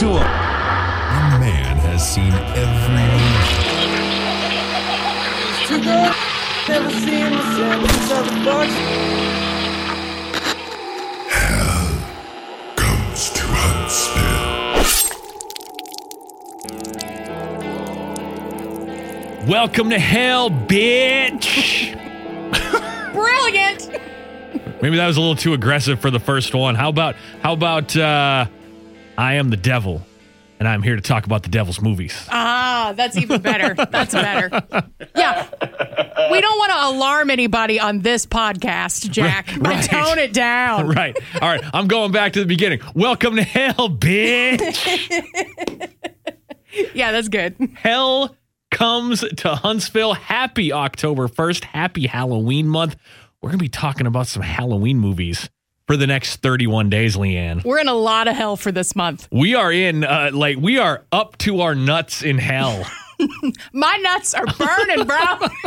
to him. One man has seen every movie. Too good. Never seen the Samuels of the Bucks. Hell comes to Huntsville. Welcome to hell, bitch. Brilliant. Maybe that was a little too aggressive for the first one. How about I am the devil, and I'm here to talk about the devil's movies. Ah, that's even better. That's better. Yeah. We don't want to alarm anybody on this podcast, Jack. Right. Tone it down. Right. All right. I'm going back to the beginning. Welcome to hell, bitch. Yeah, that's good. Hell comes to Huntsville. Happy October 1st. Happy Halloween month. We're going to be talking about some Halloween movies for the next 31 days, Leanne. We're in a lot of hell for this month. We are we are up to our nuts in hell. My nuts are burning, bro.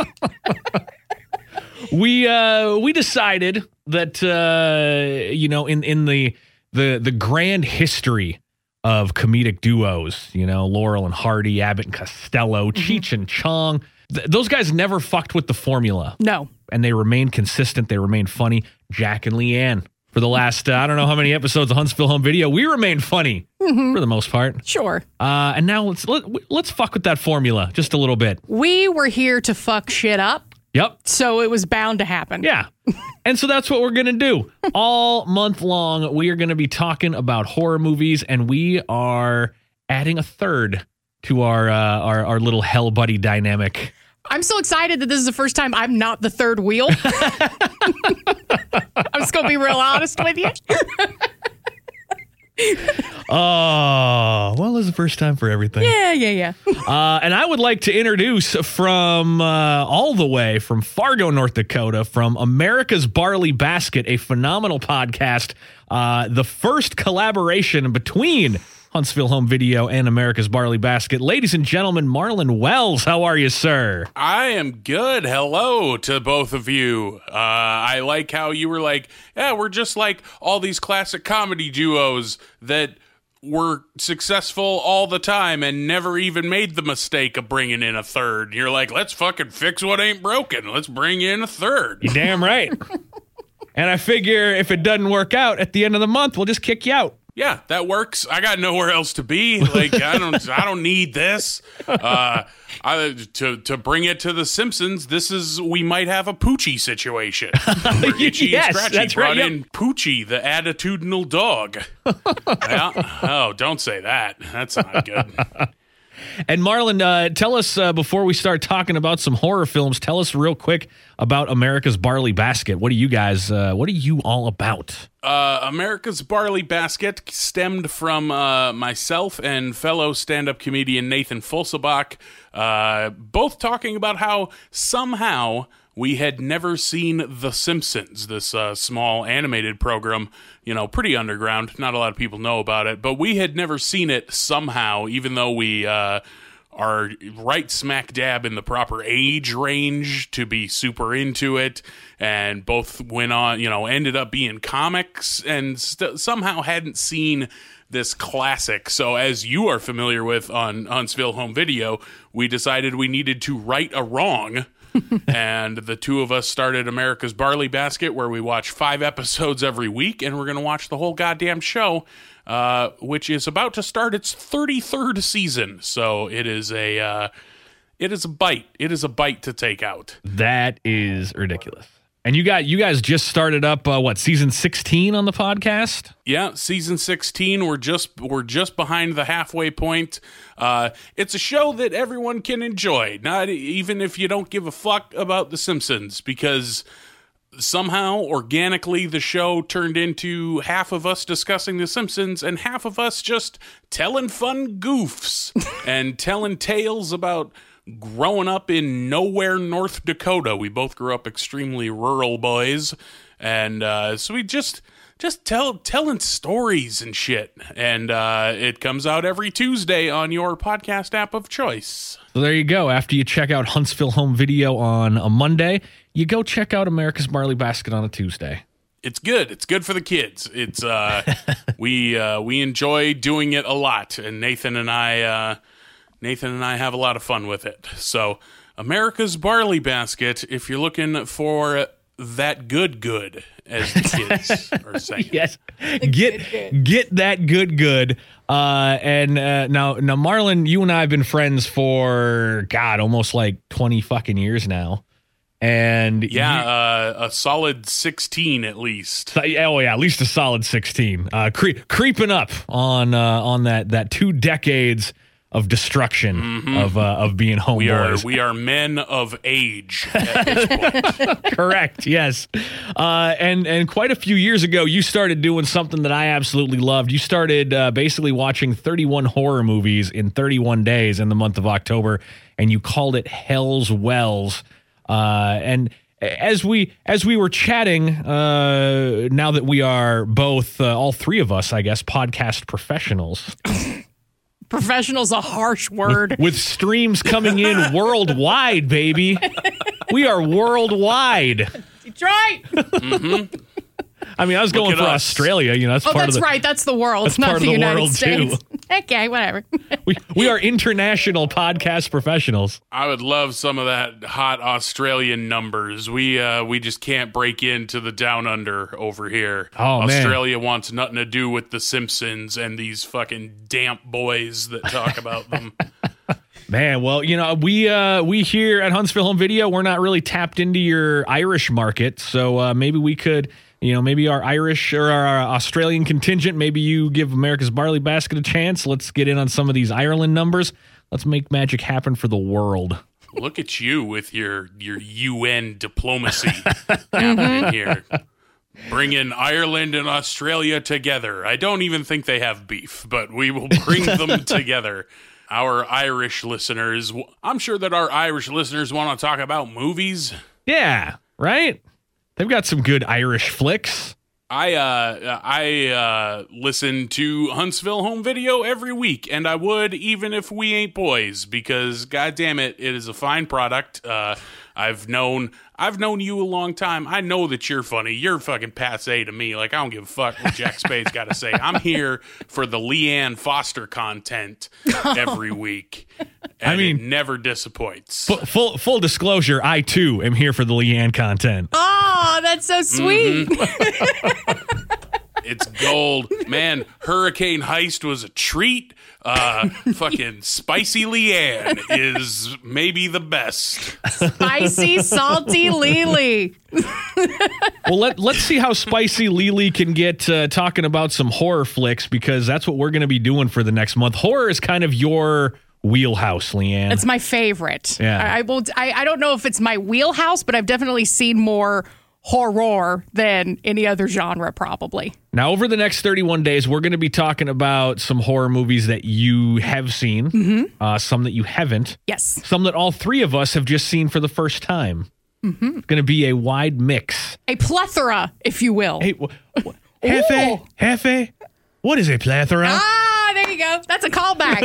We decided that in the grand history of comedic duos, Laurel and Hardy, Abbott and Costello, Cheech and Chong, those guys never fucked with the formula. No. And they remained consistent. They remained funny. Jack and Leanne. For the last, I don't know how many episodes of Huntsville Home Video, we remained funny for the most part. Sure. And now let's fuck with that formula just a little bit. We were here to fuck shit up. Yep. So it was bound to happen. Yeah. And so that's what we're going to do. All month long, we are going to be talking about horror movies, and we are adding a third to our little hell buddy dynamic. I'm so excited that this is the first time I'm not the third wheel. I'm just going to be real honest with you. Oh, well, it's the first time for everything. Yeah. And I would like to introduce from all the way from Fargo, North Dakota, from America's Barley Basket, a phenomenal podcast, the first collaboration between Huntsville Home Video and America's Barley Basket. Ladies and gentlemen, Marlon Wells, how are you, sir? I am good. Hello to both of you. I like how you were like, yeah, we're just like all these classic comedy duos that were successful all the time and never even made the mistake of bringing in a third. You're like, let's fucking fix what ain't broken. Let's bring in a third. You're damn right. And I figure if it doesn't work out at the end of the month, we'll just kick you out. Yeah, that works. I got nowhere else to be. Like I don't need this. To bring it to the Simpsons, we might have a Poochie situation. Itchy Yes, and Scratchy that's brought right, yep. in Poochie, the attitudinal dog. Yeah. Oh, don't say that. That's not good. And Marlon, tell us before we start talking about some horror films, tell us real quick about America's Barley Basket. What are you guys? What are you all about? America's Barley Basket stemmed from myself and fellow stand-up comedian Nathan Fulsebach, both talking about how somehow we had never seen The Simpsons, this small animated program, pretty underground. Not a lot of people know about it, but we had never seen it somehow, even though we are right smack dab in the proper age range to be super into it, and both went on, ended up being comics, and somehow hadn't seen this classic. So as you are familiar with on Huntsville Home Video, we decided we needed to right a wrong. And the two of us started America's Barley Basket, where we watch 5 episodes every week, and we're going to watch the whole goddamn show, which is about to start its 33rd season. So it is a bite. It is a bite to take out. That is ridiculous. And you guys just started up season 16 on the podcast? Yeah, season 16. We're just behind the halfway point. It's a show that everyone can enjoy, not even if you don't give a fuck about The Simpsons, because somehow organically the show turned into half of us discussing The Simpsons and half of us just telling fun goofs and telling tales about growing up in nowhere, North Dakota. We both grew up extremely rural boys, and so we just telling stories and shit. And it comes out every Tuesday on your podcast app of choice. So there you go. After you check out Huntsville Home Video on a Monday, you go check out America's Barley Basket on a Tuesday. It's good. It's good for the kids. It's we enjoy doing it a lot, and Nathan and I have a lot of fun with it. So, America's Barley Basket, if you're looking for that good, as the kids are saying. Yes, get that good. And now, Marlon, you and I have been friends for almost like 20 fucking years now. And a solid 16 at least. Oh yeah, at least a solid 16. Creeping up on that 2 decades of destruction of being homeboys. We are men of age at this point. Correct. Yes. And quite a few years ago, you started doing something that I absolutely loved. You started basically watching 31 horror movies in 31 days in the month of October, and you called it Hell's Wells. And as we were chatting, now that we are both, all three of us, I guess, podcast professionals. Professional's a harsh word. With streams coming in worldwide, baby. We are worldwide. Detroit. Mm-hmm. I mean, I was going for us. Australia. You know, that's part of the, right. That's the world. That's not part the of the United world States. too. Okay, whatever. We are international podcast professionals. I would love some of that hot Australian numbers. We just can't break into the down under over here. Oh, man. Australia wants nothing to do with the Simpsons and these fucking damp boys that talk about them. Man, well, you know, we here at Huntsville Home Video, we're not really tapped into your Irish market, so maybe we could, you know, maybe our Irish or our Australian contingent, maybe you give America's Barley Basket a chance. Let's get in on some of these Ireland numbers. Let's make magic happen for the world. Look at you with your UN diplomacy happening here. Bringing Ireland and Australia together. I don't even think they have beef, but we will bring them together. Our Irish listeners, I'm sure that our Irish listeners want to talk about movies. Yeah, right? They've got some good Irish flicks. I listen to Huntsville Home Video every week, and I would even if we ain't boys, because goddamn it is a fine product. I've known you a long time. I know that you're funny. You're fucking passe to me. Like, I don't give a fuck what Jack Spade's got to say. I'm here for the Leanne Foster content every week. And I mean, it never disappoints. Full disclosure, I too am here for the Leanne content. Oh, that's so sweet. It's gold. Man, Hurricane Heist was a treat. Fucking Spicy Leanne is maybe the best. Spicy, salty Lily. Well, let's see how Spicy Lily can get talking about some horror flicks, because that's what we're going to be doing for the next month. Horror is kind of your wheelhouse, Leanne. It's my favorite. Yeah. I don't know if it's my wheelhouse, but I've definitely seen more horror than any other genre, probably. Now, over the next 31 days, we're going to be talking about some horror movies that you have seen, some that you haven't. Yes. Some that all three of us have just seen for the first time. Mm-hmm. It's going to be a wide mix. A plethora, if you will. Hey, Hefe, what is a plethora? Ah, there you go. That's a callback.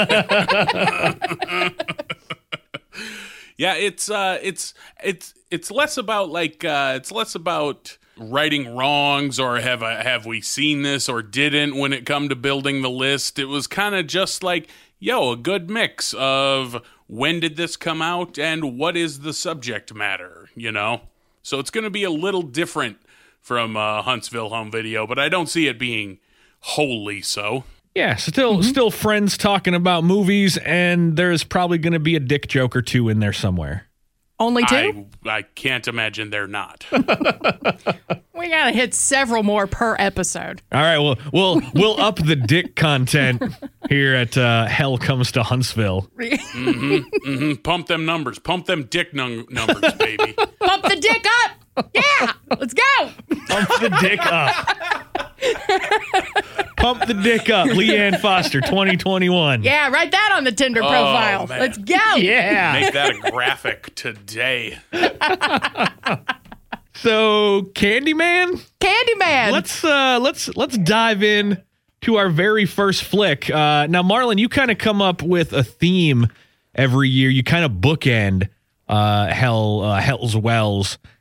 Yeah, it's less about it's less about righting wrongs or have we seen this or didn't when it come to building the list. It was kind of just like, a good mix of when did this come out and what is the subject matter, you know? So it's going to be a little different from Huntsville Home Video, but I don't see it being wholly so. Yeah, still friends talking about movies, and there's probably going to be a dick joke or two in there somewhere. Only two? I can't imagine they're not. We got to hit several more per episode. All right, well, we'll up the dick content here at Hell Comes to Huntsville. Pump them numbers. Pump them dick numbers, baby. Pump the dick up! Yeah! Let's go! Pump the dick up. Pump the dick up. Leanne Foster, 2021. Yeah, write that on the Tinder profile. Man. Let's go. Yeah. Make that a graphic today. So, Candyman? Let's dive in to our very first flick. Now, Marlon, you kind of come up with a theme every year. You kind of bookend Hell's Wells.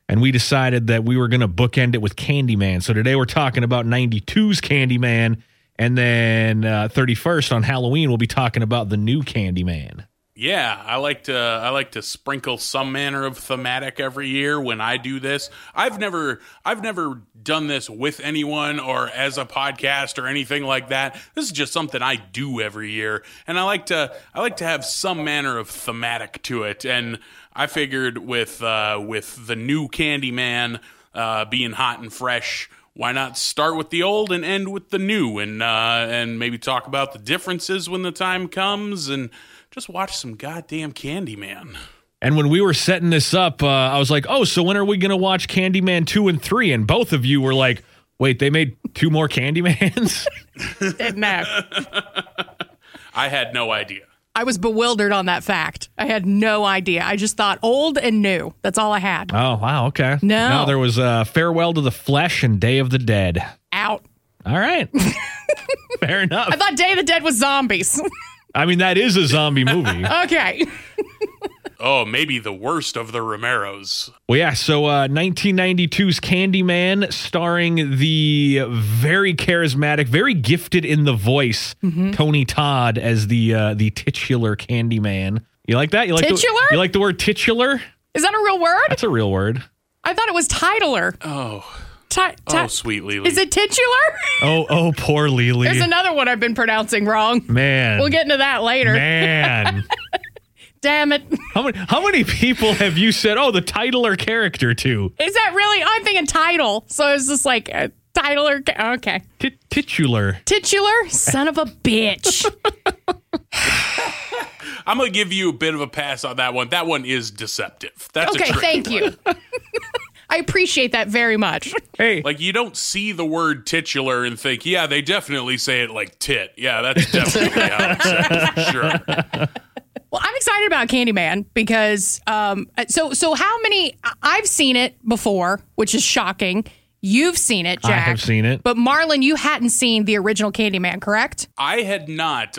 and we decided that we were going to bookend it with Candyman. So today we're talking about 92's Candyman, and then 31st on Halloween we'll be talking about the new Candyman. Yeah, I like to sprinkle some manner of thematic every year when I do this. I've never done this with anyone or as a podcast or anything like that. This is just something I do every year, and I like to have some manner of thematic to it. And I figured with the new Candyman being hot and fresh, why not start with the old and end with the new, and maybe talk about the differences when the time comes, and just watch some goddamn Candyman. And when we were setting this up, I was like, oh, so when are we going to watch Candyman 2 and 3? And both of you were like, wait, they made 2 more Candymans? Didn't know. I had no idea. I was bewildered on that fact. I had no idea. I just thought old and new. That's all I had. Oh, wow, okay. No. There was Farewell to the Flesh and Day of the Dead. Out. All right. Fair enough. I thought Day of the Dead was zombies. I mean, that is a zombie movie. Okay. Oh, maybe the worst of the Romeros. Well, yeah, so 1992's Candyman, starring the very charismatic, very gifted in the voice, Tony Todd as the titular Candyman. You like that? You like Titular? You like the word titular? Is that a real word? That's a real word. I thought it was titler. Oh, Oh, sweet Lily. Is it titular? Oh, poor Lily. There's another one I've been pronouncing wrong. Man. We'll get into that later. Man. Damn it. How many people have you said, oh, the titular character to? Is that really? I'm thinking title. So it's just like titular. Okay. Titular. Titular? Son of a bitch. I'm going to give you a bit of a pass on that one. That one is deceptive. That's Okay, a tricky thank one. you. I appreciate that very much. Hey. Like, you don't see the word titular and think, yeah, they definitely say it like tit. Yeah, that's definitely how it's said. Sure. Well, I'm excited about Candyman because so how many I've seen it before, which is shocking. You've seen it, Jack. I have seen it. But Marlon, you hadn't seen the original Candyman, correct? I had not.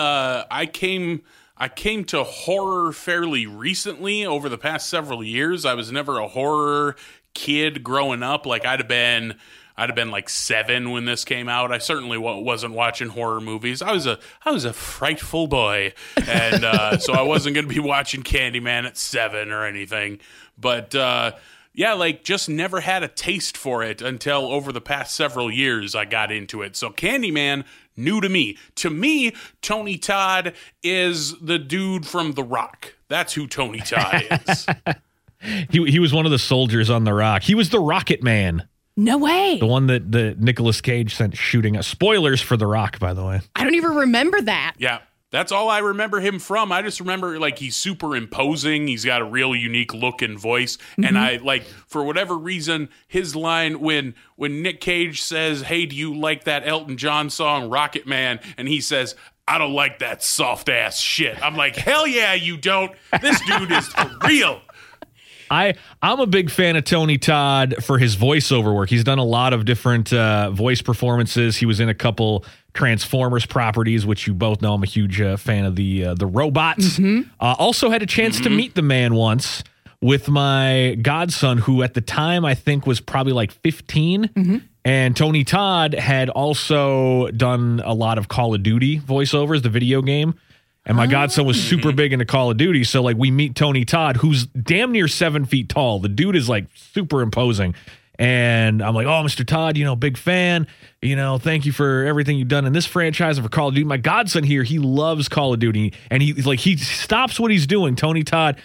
I came to horror fairly recently over the past several years. I was never a horror kid growing up. Like I'd have been like 7 when this came out. I certainly wasn't watching horror movies. I was a frightful boy, and so I wasn't going to be watching Candyman at 7 or anything. But yeah, like just never had a taste for it until over the past several years I got into it. So Candyman, new to me. To me, Tony Todd is the dude from The Rock. That's who Tony Todd is. He was one of the soldiers on The Rock. He was the Rocket Man. No way. The one that the Nicolas Cage sent shooting. Spoilers for The Rock, by the way. I don't even remember that. Yeah. That's all I remember him from. I just remember, like, he's super imposing. He's got a real unique look and voice. And I, like, for whatever reason, his line when Nick Cage says, hey, do you like that Elton John song, Rocket Man? And he says, I don't like that soft-ass shit. I'm like, hell yeah, you don't. This dude is for real. I'm a big fan of Tony Todd for his voiceover work. He's done a lot of different voice performances. He was in a couple Transformers properties, which you both know I'm a huge fan of the robots. Also had a chance to meet the man once with my godson, who at the time I think was probably like 15. And Tony Todd had also done a lot of Call of Duty voiceovers, the video game. And my godson was super big into Call of Duty. So, like, we meet Tony Todd, who's damn near 7 feet tall. The dude is, like, super imposing. And I'm like, oh, Mr. Todd, big fan. Thank you for everything you've done in this franchise and for Call of Duty. My godson here, he loves Call of Duty. And he stops what he's doing. Tony Todd,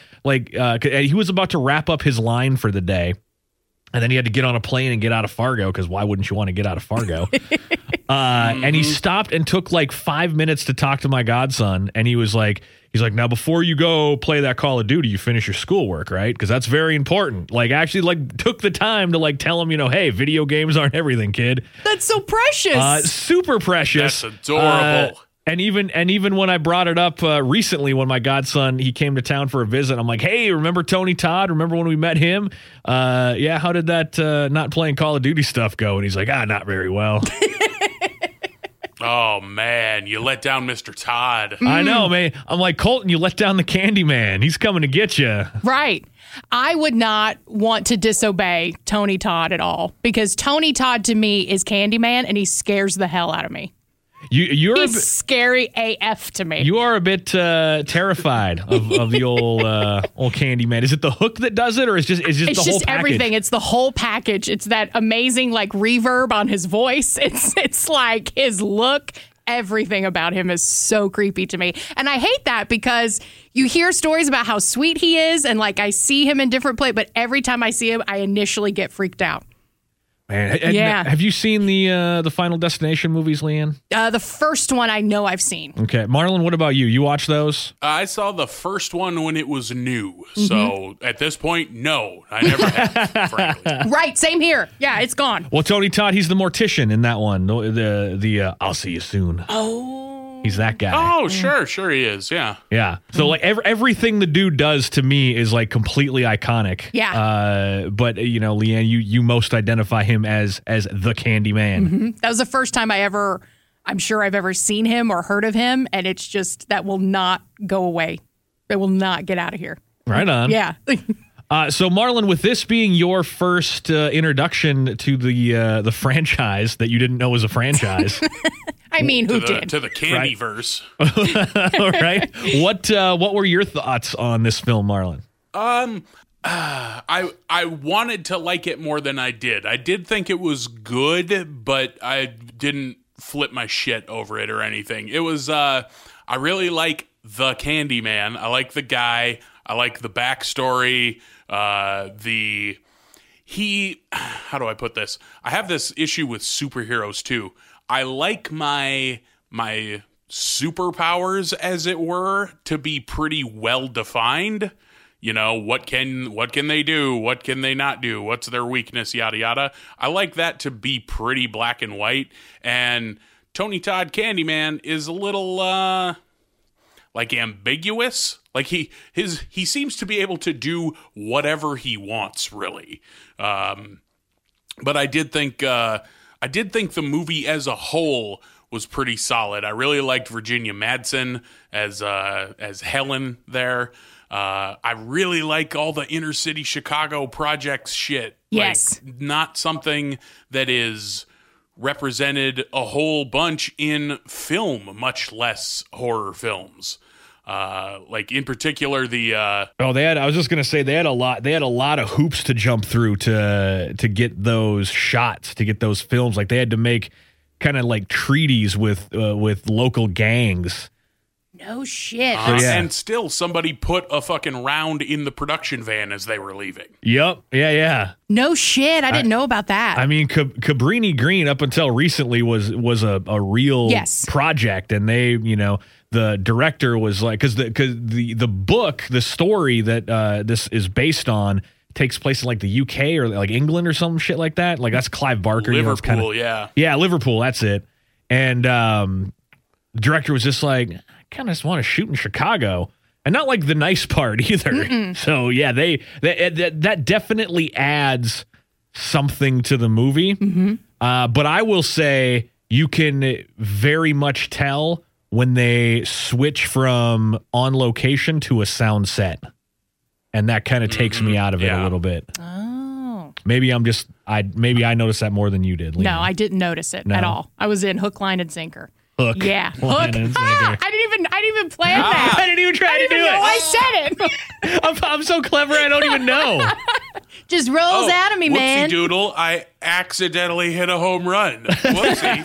he was about to wrap up his line for the day. And then he had to get on a plane and get out of Fargo, because why wouldn't you want to get out of Fargo? And he stopped and took like 5 minutes to talk to my godson. And he's like, now before you go play that Call of Duty, you finish your schoolwork, right? Because that's very important. Like, actually, like, took the time to like tell him, hey, video games aren't everything, kid. That's so precious. Super precious. That's adorable. And even when I brought it up recently, when my godson, he came to town for a visit, I'm like, hey, remember Tony Todd? Remember when we met him? Yeah, how did that not playing Call of Duty stuff go? And he's like, not very well. Oh, man, you let down Mr. Todd. I know, man. I'm like, Colton, you let down the Candyman. He's coming to get you. Right. I would not want to disobey Tony Todd at all because Tony Todd to me is Candyman and he scares the hell out of me. He's scary AF to me. You are a bit terrified of the old Candyman. Is it the hook that does it, or is it's just the whole package? Everything. It's the whole package. It's that amazing like reverb on his voice. It's like his look. Everything about him is so creepy to me, and I hate that because you hear stories about how sweet he is, and like I see him in different places, but every time I see him, I initially get freaked out. Man, yeah. Have you seen the Final Destination movies, Leanne? The first one I know I've seen. Okay. Marlon, what about you? You watch those? I saw the first one when it was new. So at this point, no, I never have, frankly. Right. Same here. Yeah, it's gone. Well, Tony Todd, he's the mortician in that one. The I'll see you soon. Oh. He's that guy. Oh, sure he is. Yeah. Yeah. So like everything the dude does to me is like completely iconic. Yeah. But Leanne, you most identify him as the Candyman. Mm-hmm. That was the first time I'm sure I've ever seen him or heard of him, and it's just that will not go away. It will not get out of here. Right on. Yeah. So Marlon, with this being your first introduction to the franchise that you didn't know was a franchise. I mean, who did? To the Candyverse. All right. What were your thoughts on this film, Marlon? I wanted to like it more than I did. I did think it was good, but I didn't flip my shit over it or anything. It was I really like the Candyman. I like the guy. I like the backstory. How do I put this? I have this issue with superheroes too. I like my superpowers, as it were, to be pretty well defined. You know, what can they do? What can they not do? What's their weakness? Yada yada. I like that to be pretty black and white. And Tony Todd Candyman is a little like ambiguous. Like he seems to be able to do whatever he wants, really. But I did think the movie as a whole was pretty solid. I really liked Virginia Madsen as Helen there. I really like all the inner city Chicago projects shit. Yes. Like, not something that is represented a whole bunch in film, much less horror films. Like in particular I was just gonna say they had a lot of hoops to jump through to get those shots, to get those films. Like they had to make kind of like treaties with local gangs. No shit. And still somebody put a fucking round in the production van as they were leaving. Yep. Yeah. No shit. I didn't know about that. I mean, Cabrini Green up until recently was a real project, and they, the director was like, because the book, the story that this is based on takes place in like the UK or like England or some shit like that. Like that's Clive Barker. Liverpool, yeah, Liverpool. That's it. And the director was just like, I kind of just want to shoot in Chicago, and not like the nice part either. Mm-mm. So yeah, that definitely adds something to the movie. Mm-hmm. But I will say you can very much tell when they switch from on location to a sound set. And that kind of takes me out of it a little bit. Oh. Maybe I noticed that more than you did, Leanne. No, I didn't notice it at all. I was in hook, line, and sinker. Hook. Yeah. Hook. I didn't even plan that. I didn't even try to do it. I said it. I'm so clever, I don't even know. Just rolls out of me, man. Whoopsie doodle, I accidentally hit a home run. Whoopsie.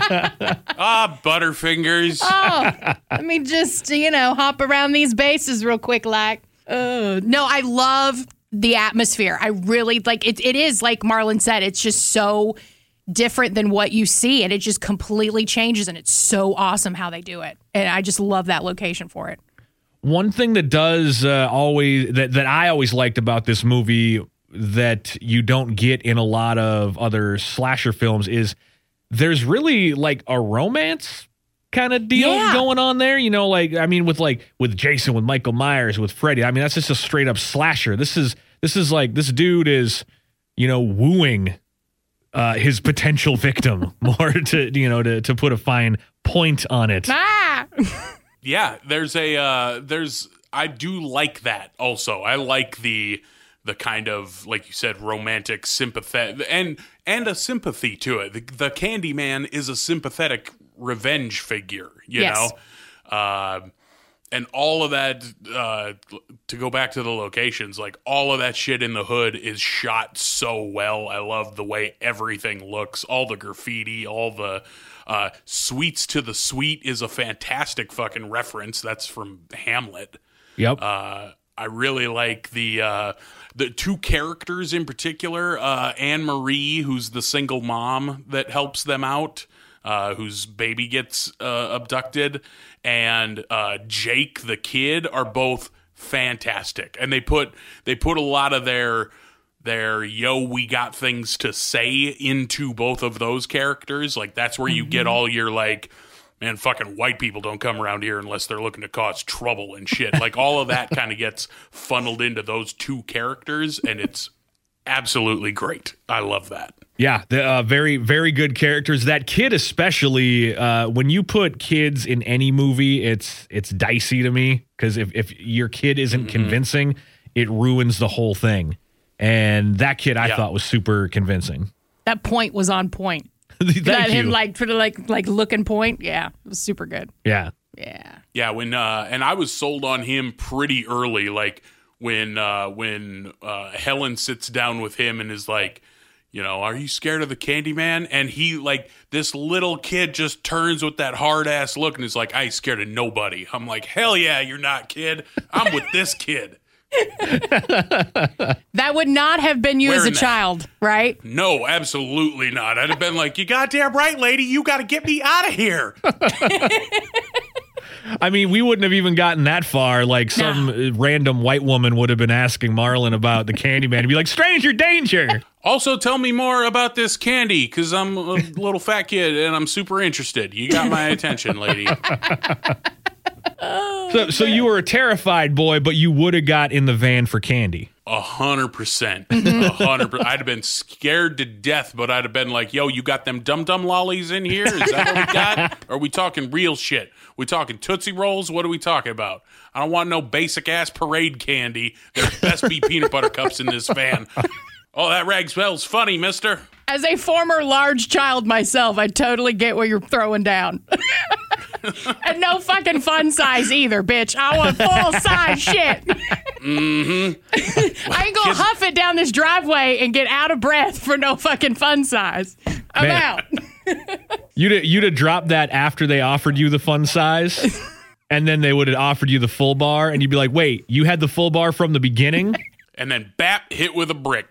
Butterfingers. Oh, let me just, hop around these bases real quick, like. No, I love the atmosphere. I really like it. It is like Marlon said, it's just so different than what you see, and it just completely changes, and it's so awesome how they do it. And I just love that location for it. One thing that does always that I always liked about this movie that you don't get in a lot of other slasher films is there's really like a romance kind of deal going on there, with Jason, with Michael Myers, with Freddy. I mean, that's just a straight up slasher. This is like this dude is, wooing his potential victim, more to put a fine point on it. Ah! Yeah, I do like that also. I like the kind of, like you said, romantic sympathy and a sympathy to it. The Candyman is a sympathetic revenge figure, you know? And all of that, to go back to the locations, like all of that shit in the hood is shot so well. I love the way everything looks, all the graffiti, all the Sweets to the Sweet is a fantastic fucking reference. That's from Hamlet. Yep. I really like the two characters in particular, Anne Marie, who's the single mom that helps them out, whose baby gets abducted, and Jake the kid are both fantastic, and they put a lot of their we got things to say into both of those characters. Like that's where you get all your like, man, fucking white people don't come around here unless they're looking to cause trouble and shit. Like all of that kind of gets funneled into those two characters, and it's absolutely great. I love that. Yeah, very, very good characters. That kid especially, when you put kids in any movie, it's dicey to me, because if your kid isn't convincing, it ruins the whole thing. And that kid I thought was super convincing. That point was on point. Thank that you. him like looking point. Yeah, it was super good. Yeah. Yeah, when and I was sold on him pretty early, like when Helen sits down with him and is like, are you scared of the Candyman? And he, like, this little kid just turns with that hard-ass look and is like, I ain't scared of nobody. I'm like, hell yeah, you're not, kid. I'm with this kid. That would not have been you as a child, right? No, absolutely not. I'd have been like, you goddamn right, lady. You got to get me out of here. I mean, we wouldn't have even gotten that far. Like some random white woman would have been asking Marlon about the Candyman and be like, stranger danger. Also, tell me more about this candy, because I'm a little fat kid and I'm super interested. You got my attention, lady. So you were a terrified boy, but you would have got in the van for candy. 100%. 100%. I'd have been scared to death, but I'd have been like, yo, you got them dum-dum lollies in here? Is that what we got? Or are we talking real shit? We talking Tootsie Rolls? What are we talking about? I don't want no basic-ass parade candy. There best be peanut butter cups in this van. Oh, that rag smells funny, mister. As a former large child myself, I totally get what you're throwing down. And no fucking fun size either, bitch. I want full size shit. I ain't gonna huff it down this driveway and get out of breath for no fucking fun size. I'm out. You'd have dropped that after they offered you the fun size, and then they would have offered you the full bar, and you'd be like, wait, you had the full bar from the beginning? And then bap, hit with a brick.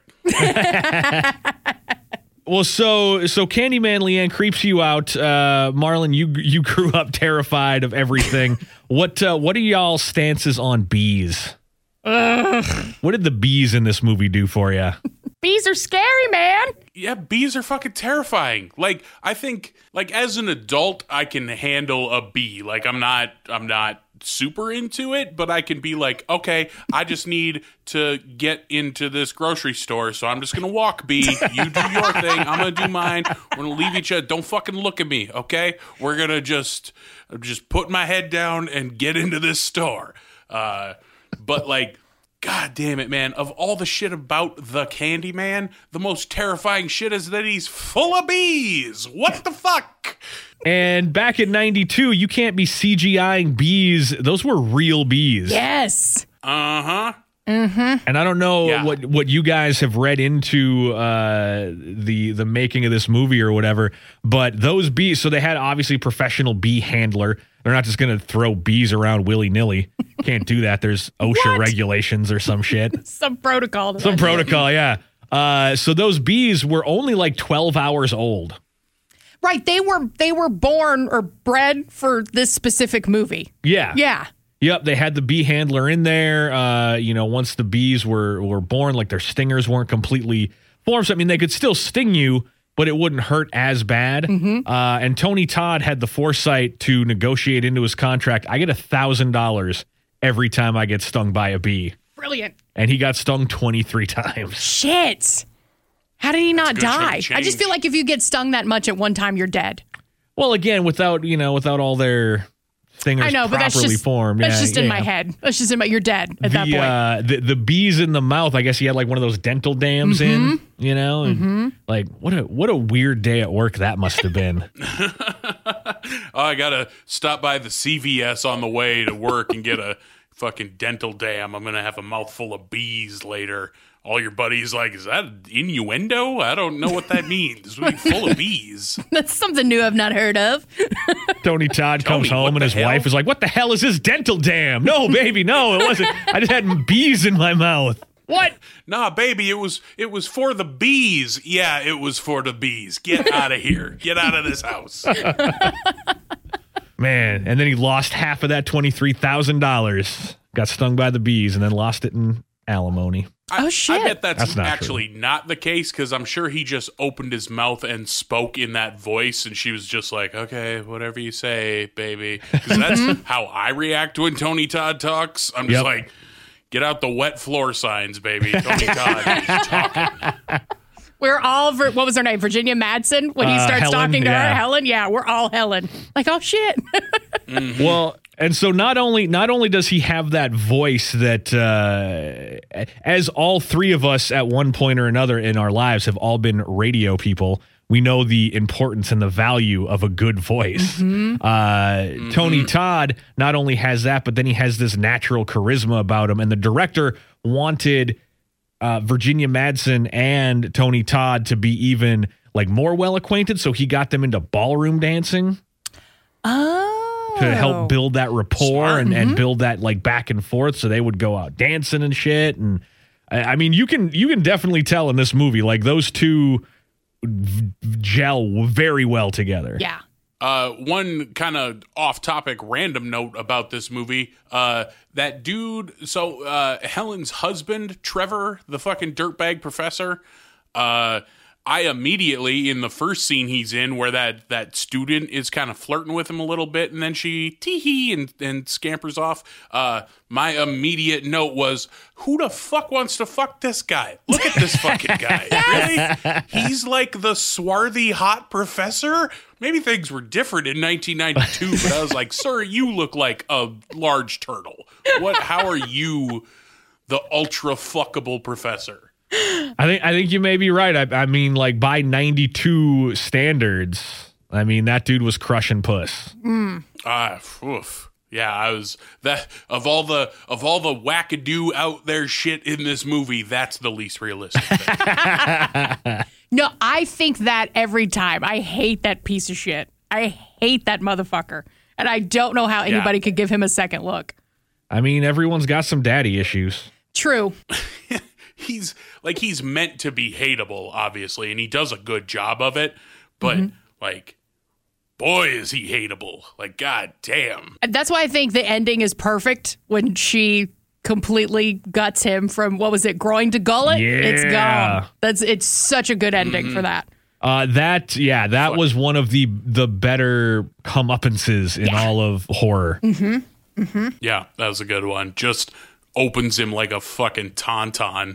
Well, so Candyman Leanne creeps you out. Marlon, you grew up terrified of everything. What are y'all's stances on bees? What did the bees in this movie do for you? Bees are scary, man. Yeah, bees are fucking terrifying. Like, I think, like, as an adult, I can handle a bee. Like, I'm not super into it, but I can be like, okay, I just need to get into this grocery store, so I'm just gonna walk, bee. You do your thing, I'm gonna do mine. We're gonna leave each other. Don't fucking look at me, okay? We're gonna just put my head down and get into this store. But like, God damn it, man. Of all the shit about the Candyman, the most terrifying shit is that he's full of bees. What the fuck? And back in 92, you can't be CGIing bees. Those were real bees. Yes. Uh-huh. Mm-hmm. And I don't know what you guys have read into the making of this movie or whatever, but those bees, so they had obviously professional bee handler. They're not just going to throw bees around willy-nilly. Can't do that. There's OSHA regulations or some shit. Some protocol. Some protocol, yeah. So those bees were only like 12 hours old. Right. They were born or bred for this specific movie. Yeah. Yeah. Yep, they had the bee handler in there. Once the bees were born, like their stingers weren't completely formed. So, I mean, they could still sting you, but it wouldn't hurt as bad. Mm-hmm. And Tony Todd had the foresight to negotiate into his contract, I get $1,000 every time I get stung by a bee. Brilliant. And he got stung 23 times. Shit. How did he not a good chunk of die? I change. just feel like if you get stung that much at one time, you're dead. Well, again, without all their stingers I know, but properly that's just formed. That's just in my head. That's just in my. You're dead at that point. The bees in the mouth. I guess he had like one of those dental dams in. You know, and like what a weird day at work that must have been. Oh, I gotta stop by the CVS on the way to work and get a fucking dental dam. I'm gonna have a mouthful of bees later. All your buddies like, is that innuendo? I don't know what that means. We're full of bees. That's something new I've not heard of. Tony Todd comes Tony, home what and the his hell? wife is like, "What the hell is this dental dam?" No, baby, no, it wasn't. I just had bees in my mouth. What? Nah, baby, it was for the bees. Yeah, it was for the bees. Get out of here. Get out of this house. Man, and then he lost half of that $23,000. Got stung by the bees and then lost it in alimony. Oh, shit. I bet that's That's not actually not the case, because I'm sure he just opened his mouth and spoke in that voice, and she was just like, okay, whatever you say, baby. Because that's how I react when Tony Todd talks. I'm just Yep. like, get out the wet floor signs, baby. Tony Todd is talking. We're all, what was her name? Virginia Madsen? When he starts Helen, talking to her? yeah. Helen? Yeah, we're all Helen. Like, oh, shit. Well, and so not only does he have that voice that, as all three of us at one point or another in our lives have all been radio people, we know the importance and the value of a good voice. Tony Todd not only has that, but then he has this natural charisma about him. And the director wanted Virginia Madsen and Tony Todd to be even like more well acquainted, so he got them into ballroom dancing. To help build that rapport and build that like back and forth, so they would go out dancing and shit. And I mean, you can definitely tell in this movie, like those two gel very well together. Yeah. One kind of off-topic random note about this movie, that dude, so Helen's husband, Trevor, the fucking dirtbag professor, I immediately, in the first scene he's in, where that student is kind of flirting with him a little bit, and then she tee-hee and scampers off, my immediate note was, who the fuck wants to fuck this guy? Look at this fucking guy. Really? He's like the swarthy, hot professor? Maybe things were different in 1992, but I was like, sir, you look like a large turtle. How are you the ultra fuckable professor? I think you may be right. I mean, like by 92 standards, I mean that dude was crushing puss. Oof. Yeah, I was that of all the wackadoo out there shit in this movie, that's the least realistic thing. No, I think that every time. I hate that piece of shit. I hate that motherfucker. And I don't know how anybody could give him a second look. I mean, everyone's got some daddy issues. True. He's meant to be hateable, obviously, and he does a good job of it, but like, boy, is he hateable. Like, god damn. And that's why I think the ending is perfect when she completely guts him from, what was it, groin to gullet? Yeah. It's gone. It's such a good ending for that. That was one of the better comeuppances in all of horror. Yeah, that was a good one. Just opens him like a fucking tauntaun.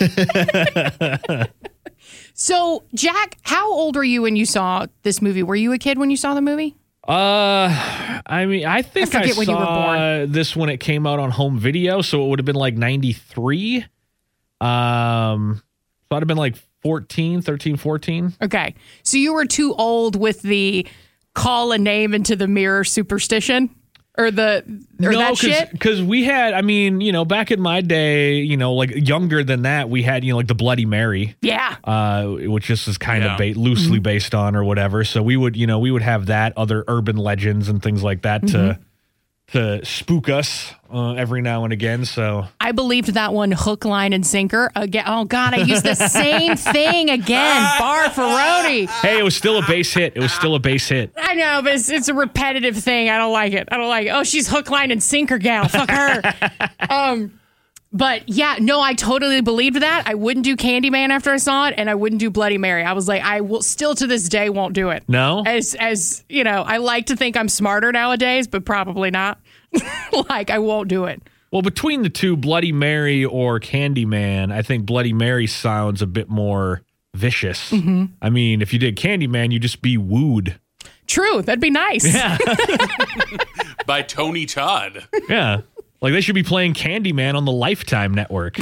So, Jack, how old were you when you saw this movie? Were you a kid when you saw the movie? I mean, I think I forget when you were saw this when it came out on home video, so it would have been like 93. So I'd have been like 13, 14. Okay. So you were too old with the call a name into the mirror superstition? That shit? Because we had, I mean, you know, back in my day, you know, like younger than that, we had, you know, like the Bloody Mary. Yeah. Which just is kind of loosely based on or whatever. So we would have that, other urban legends and things like that to spook us every now and again. So I believed that one hook, line, and sinker again. Oh God, I used the same thing again. Barfaroni. hey, it was still a base hit. I know, but it's a repetitive thing. I don't like it. Oh, she's hook, line, and sinker gal. Fuck her. But yeah, no, I totally believed that. I wouldn't do Candyman after I saw it, and I wouldn't do Bloody Mary. I was like, I will still to this day won't do it. No? As you know, I like to think I'm smarter nowadays, but probably not. Like, I won't do it. Well, between the two, Bloody Mary or Candyman, I think Bloody Mary sounds a bit more vicious. I mean, if you did Candyman, you'd just be wooed. True. That'd be nice. Yeah. By Tony Todd. Yeah. Like they should be playing Candyman on the Lifetime network.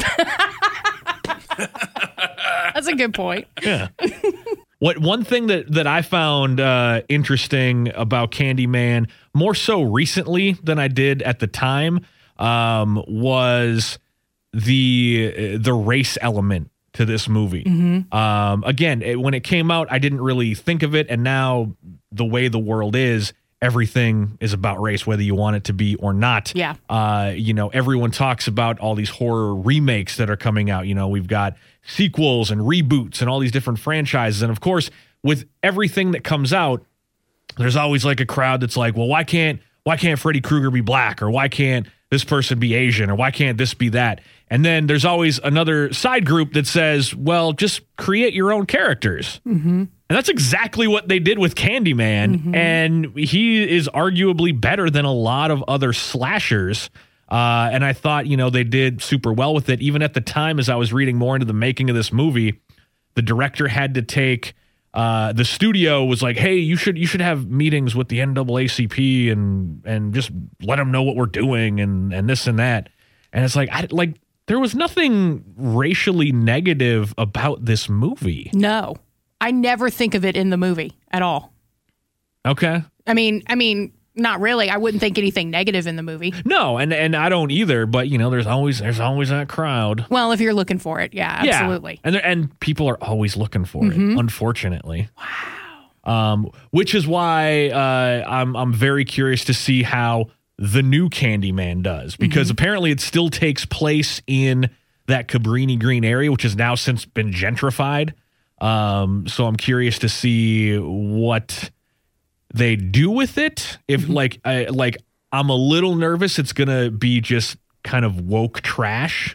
That's a good point. Yeah. One thing that I found interesting about Candyman, more so recently than I did at the time, was the race element to this movie. Again, when it came out, I didn't really think of it, and now the way the world is, everything is about race, whether you want it to be or not. Yeah. Everyone talks about all these horror remakes that are coming out. We've got sequels and reboots and all these different franchises. And of course, with everything that comes out, there's always like a crowd that's like, well, why can't Freddy Krueger be black? Or why can't this person be Asian? Or why can't this be that? And then there's always another side group that says, well, just create your own characters. And that's exactly what they did with Candyman. And he is arguably better than a lot of other slashers. And I thought, they did super well with it. Even at the time, as I was reading more into the making of this movie, the director had to take, the studio was like, hey, you should have meetings with the NAACP and just let them know what we're doing and this and that. And it's like, there was nothing racially negative about this movie. No. I never think of it in the movie at all. Okay. I mean, not really. I wouldn't think anything negative in the movie. No, and I don't either. But there's always that crowd. Well, if you're looking for it, yeah, absolutely. Yeah. And people are always looking for it. Unfortunately. Wow. Which is why I'm very curious to see how the new Candyman does, because apparently it still takes place in that Cabrini Green area, which has now since been gentrified. So I'm curious to see what they do with it. If I'm a little nervous it's gonna be just kind of woke trash.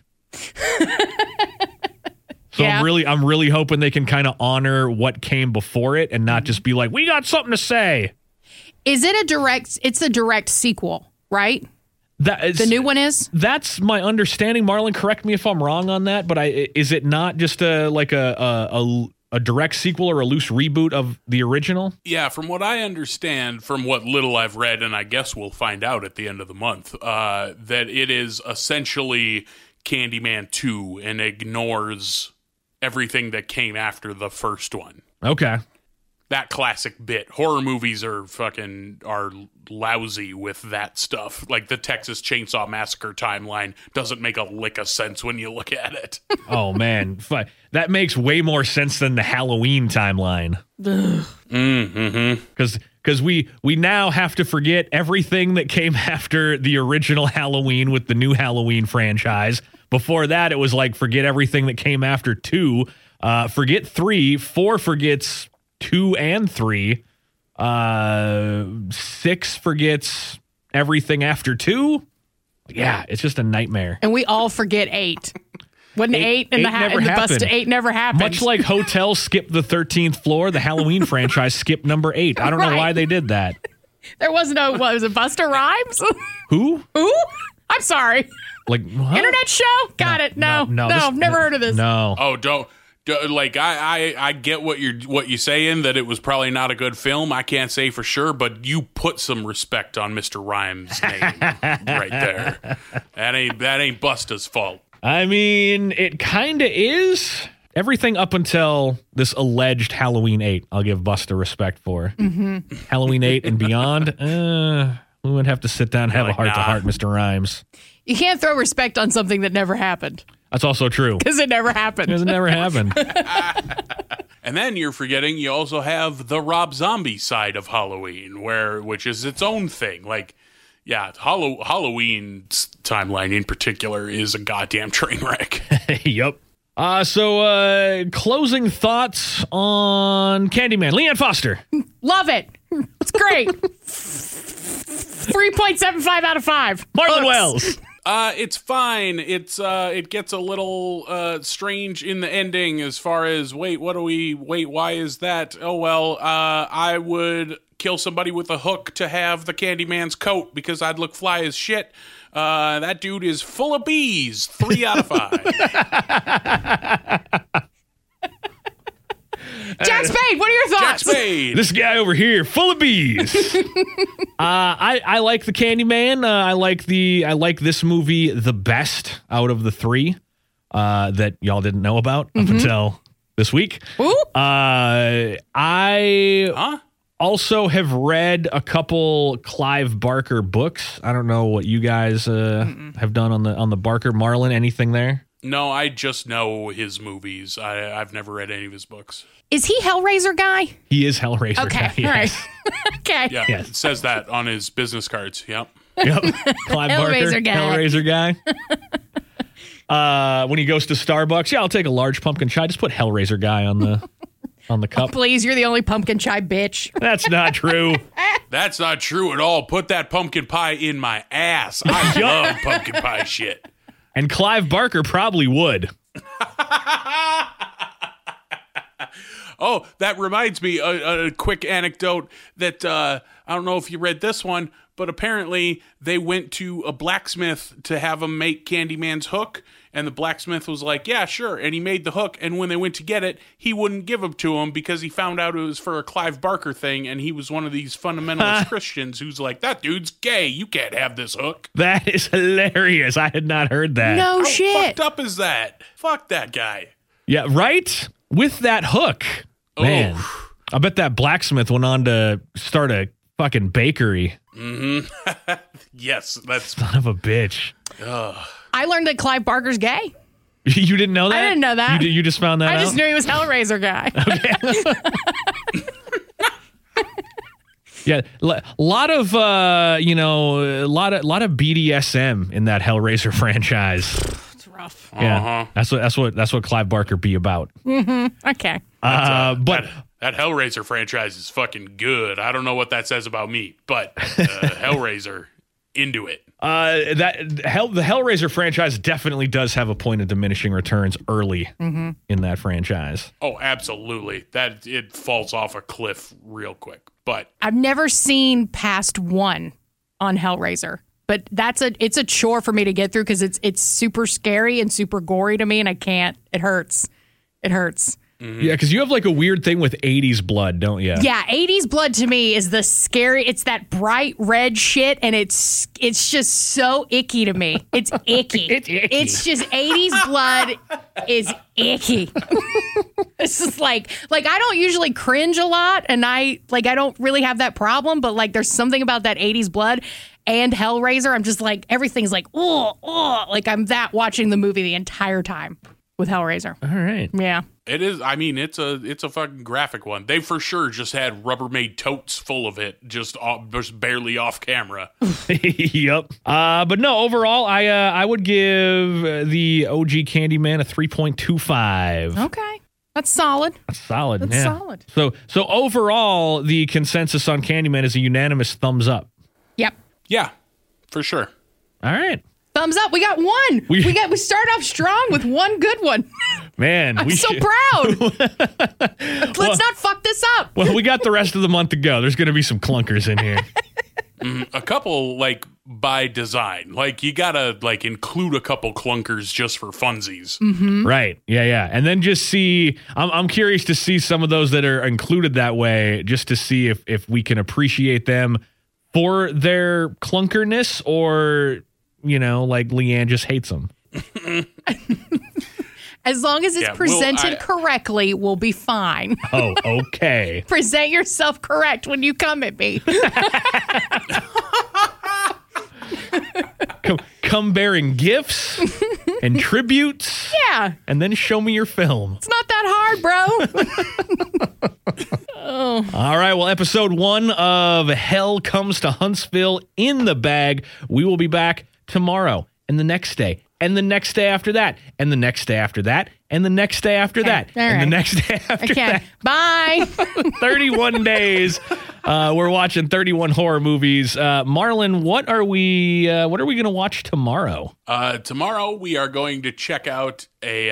So yeah. I'm really hoping they can kind of honor what came before it and not just be like, we got something to say. Is it it's a direct sequel, right? That is, the new one is? That's my understanding. Marlon, correct me if I'm wrong on that, but is it not just a direct sequel or a loose reboot of the original? Yeah, from what I understand, from what little I've read, and I guess we'll find out at the end of the month, that it is essentially Candyman 2 and ignores everything that came after the first one. Okay. That classic bit. Horror movies are lousy with that stuff. Like the Texas Chainsaw Massacre timeline doesn't make a lick of sense when you look at it. Oh, man. That makes way more sense than the Halloween timeline. Because we now have to forget everything that came after the original Halloween with the new Halloween franchise. Before that, it was like forget everything that came after 2. Forget 3. 4 forgets 2 and 3. 6 forgets everything after 2. Yeah, it's just a nightmare. And we all forget 8. Wasn't 8 in the bus to 8 never happened. Much like Hotel skipped the 13th floor, the Halloween franchise skipped number 8. I don't know why they did that. There was no, what was it, Busta Rhymes? Who? I'm sorry. Like what? Internet show? Got it. No, never heard of this. No. Oh, don't like I get what you're saying, that it was probably not a good film. I can't say for sure, but you put some respect on Mr. Rhymes' name right there. That ain't Busta's fault. I mean, it kind of is. Everything up until this alleged Halloween 8, I'll give Busta respect for. Halloween 8 and beyond, we would have to sit down and have a heart-to-heart, Mr. Rhymes. You can't throw respect on something that never happened. That's also true. Because it never happened. Because it never happened. And then you're forgetting you also have the Rob Zombie side of Halloween, which is its own thing. Like, yeah, Halloween's timeline in particular is a goddamn train wreck. Yep. So closing thoughts on Candyman. Leanne Foster. Love it. It's great. 3.75 out of 5. Marlon Wells. It's fine. It gets a little strange in the ending as far as why is that? Oh well, I would kill somebody with a hook to have the Candyman's coat because I'd look fly as shit. That dude is full of bees. 3 out of 5. Jack Spade, what are your Jack thoughts? Spade. This guy over here, full of bees. I like the Candyman. I like this movie the best out of the three that y'all didn't know about up until this week. Ooh. I also have read a couple Clive Barker books. I don't know what you guys have done on the Barker. Marlon, anything there? No, I just know his movies. I've never read any of his books. Is he Hellraiser guy? He is Hellraiser. Okay, guy, all yes. right. Okay. Yeah, Yes. it says that on his business cards. Yep. Yep. Clive Barker, Hellraiser guy. Hellraiser guy. When he goes to Starbucks, yeah, I'll take a large pumpkin chai. Just put Hellraiser guy on the cup. Please, you're the only pumpkin chai bitch. That's not true. That's not true at all. Put that pumpkin pie in my ass. I love pumpkin pie shit. And Clive Barker probably would. Oh, that reminds me, a quick anecdote that I don't know if you read this one, but apparently they went to a blacksmith to have him make Candyman's hook, and the blacksmith was like, yeah, sure, and he made the hook, and when they went to get it, he wouldn't give it to him because he found out it was for a Clive Barker thing, and he was one of these fundamentalist Christians who's like, that dude's gay, you can't have this hook. That is hilarious. I had not heard that. No How shit. fucked up is that? Fuck that guy. Yeah, right? With that hook. Man, I bet that blacksmith went on to start a fucking bakery. Yes, that's... Son of a bitch. I learned that Clive Barker's gay. You didn't know that? I didn't know that. You just found that out? I just knew he was Hellraiser guy. Yeah, lot of a lot of BDSM in that Hellraiser franchise. It's rough. Yeah, that's what Clive Barker be about. Okay. But That Hellraiser franchise is fucking good. I don't know what that says about me, but Hellraiser, into it. the Hellraiser franchise definitely does have a point of diminishing returns early in that franchise. Oh, absolutely. That it falls off a cliff real quick. But I've never seen past one on Hellraiser, but it's a chore for me to get through because it's super scary and super gory to me, and I can't. It hurts. It hurts. Yeah, because you have like a weird thing with 80s blood, don't you? Yeah, 80s blood to me is the scary. It's that bright red shit, and it's just so icky to me. It's icky. It's icky. It's just 80s blood is icky. It's just like I don't usually cringe a lot, and I don't really have that problem. But like, there's something about that 80s blood and Hellraiser. I'm just like, everything's like, oh, like I'm watching the movie the entire time with Hellraiser. All right. Yeah. it is, I mean, it's a fucking graphic one. They for sure just had Rubbermaid totes full of it, just barely off camera. Yep. But no, overall, I would give the OG Candyman a 3.25. Okay. That's solid. That's solid. That's yeah. solid. So overall, the consensus on Candyman is a unanimous thumbs up. Yep. Yeah, for sure. All right. Thumbs up. We got one. We start off strong with one good one. Man, I'm so proud. Let's not fuck this up. Well, we got the rest of the month to go. There's going to be some clunkers in here. A couple, like, by design. Like, you gotta, like, include a couple clunkers just for funsies. Right. Yeah. And then just see, I'm curious to see some of those that are included that way, just to see if we can appreciate them for their clunkerness, or, you know, like Leanne just hates them. As long as it's presented correctly, we'll be fine. Oh, okay. Present yourself correct when you come at me. Come bearing gifts and tributes. Yeah. And then show me your film. It's not that hard, bro. All right. Well, episode 1 of Hell Comes to Huntsville in the bag. We will be back tomorrow and the next day and the next day after that and the next day after that and the next day after that All and right. the next day after Okay. that. Bye. 31 days. We're watching 31 horror movies. Marlon, what are we going to watch tomorrow? Tomorrow we are going to check out a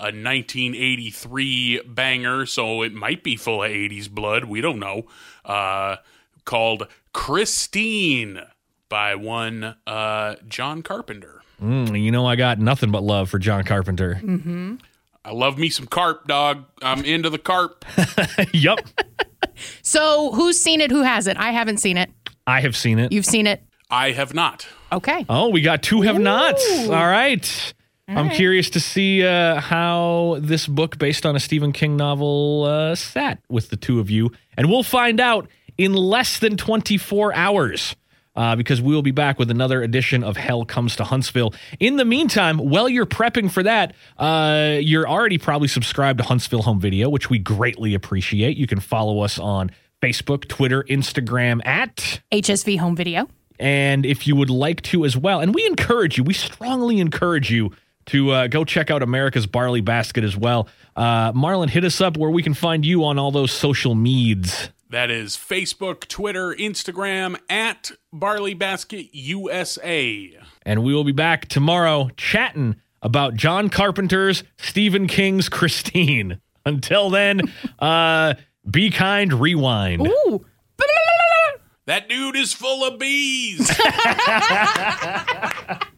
1983 banger, so it might be full of 80s blood. We don't know. Called Christine by one John Carpenter. You know, I got nothing but love for John Carpenter. I love me some carp, dog. I'm into the carp. Yup. So who's seen it? Who hasn't? I haven't seen it. I have seen it. You've seen it? I have not. Okay. Oh, we got two have nots. All right. I'm curious to see how this book based on a Stephen King novel sat with the two of you. And we'll find out in less than 24 hours because we will be back with another edition of Hell Comes to Huntsville. In the meantime, while you're prepping for that, you're already probably subscribed to Huntsville Home Video, which we greatly appreciate. You can follow us on Facebook, Twitter, Instagram at HSV Home Video. And if you would like to as well, and we strongly encourage you to go check out America's Barley Basket as well. Marlon, hit us up where we can find you on all those social meds. That is Facebook, Twitter, Instagram at Barley Basket USA. And we will be back tomorrow chatting about John Carpenter's Stephen King's Christine. Until then, be kind, rewind. Ooh. That dude is full of bees.